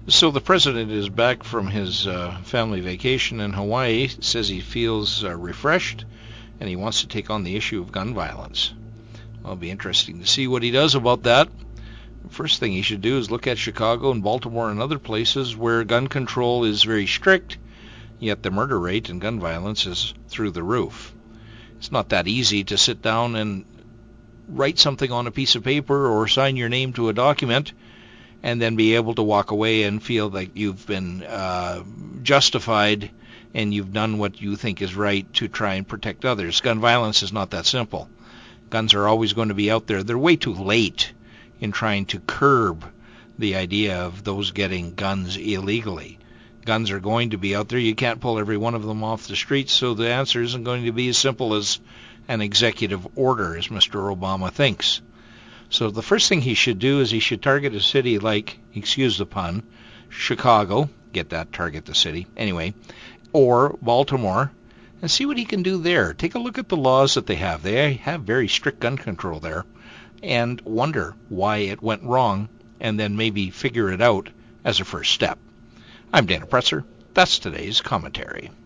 So the president is back from his family vacation in Hawaii, says he feels refreshed, and he wants to take on the issue of gun violence. Well, it'll be interesting to see what he does about that. First thing he should do is look at Chicago and Baltimore and other places where gun control is very strict, yet the murder rate and gun violence is through the roof. It's not that easy to sit down and write something on a piece of paper or sign your name to a document and then be able to walk away and feel like you've been justified and you've done what you think is right to try and protect others. Gun violence is not that simple. Guns are always going to be out there. They're way too late in trying to curb the idea of those getting guns illegally. Guns are going to be out there. You can't pull every one of them off the streets, so the answer isn't going to be as simple as an executive order, as Mr. Obama thinks. So the first thing he should do is he should target a city like, excuse the pun, Chicago, get that, target the city, anyway, or Baltimore, and see what he can do there. Take a look at the laws that they have. They have very strict gun control there, and wonder why it went wrong, and then maybe figure it out as a first step. I'm Dana Presser. That's today's commentary.